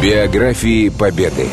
Биографии Победы.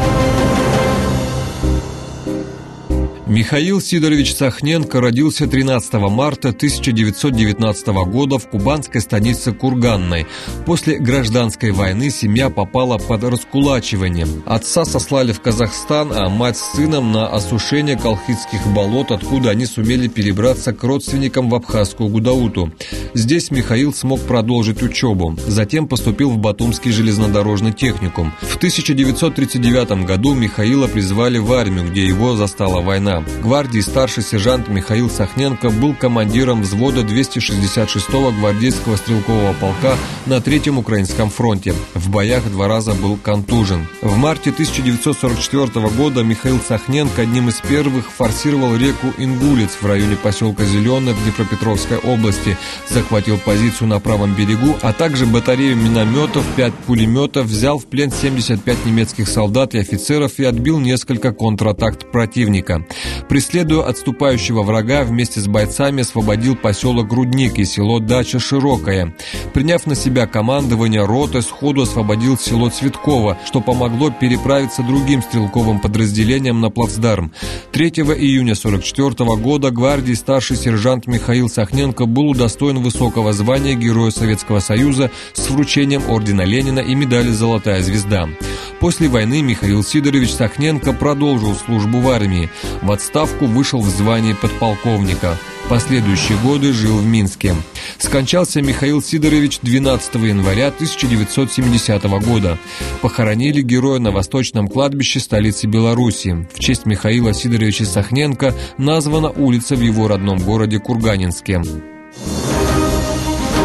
Михаил Сидорович Сахненко родился 13 марта 1919 года в кубанской станице Курганной. После гражданской войны семья попала под раскулачивание. Отца сослали в Казахстан, а мать с сыном на осушение колхидских болот, откуда они сумели перебраться к родственникам в Абхазскую Гудауту. Здесь Михаил смог продолжить учебу. Затем поступил в Батумский железнодорожный техникум. В 1939 году Михаила призвали в армию, где его застала война. Гвардии старший сержант Михаил Сахненко был командиром взвода 266-го гвардейского стрелкового полка на 3-м Украинском фронте. В боях 2 раза был контужен. В марте 1944 года Михаил Сахненко одним из первых форсировал реку Ингулец в районе поселка Зеленое в Днепропетровской области, захватил позицию на правом берегу, а также батарею минометов, 5 пулеметов, взял в плен 75 немецких солдат и офицеров и отбил несколько контратак противника. Преследуя отступающего врага, вместе с бойцами освободил поселок Рудник и село Дача Широкая. Приняв на себя командование роты, сходу освободил село Цветково, что помогло переправиться другим стрелковым подразделениям на плацдарм. 3 июня 1944 года гвардии старший сержант Михаил Сахненко был удостоен высокого звания Героя Советского Союза с вручением ордена Ленина и медали «Золотая звезда». После войны Михаил Сидорович Сахненко продолжил службу в армии. В отставку вышел в звании подполковника. Последующие годы жил в Минске. Скончался Михаил Сидорович 12 января 1970 года. Похоронили героя на Восточном кладбище столицы Беларуси. В честь Михаила Сидоровича Сахненко названа улица в его родном городе Курганинске.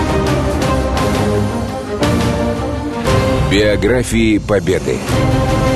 Биографии Победы.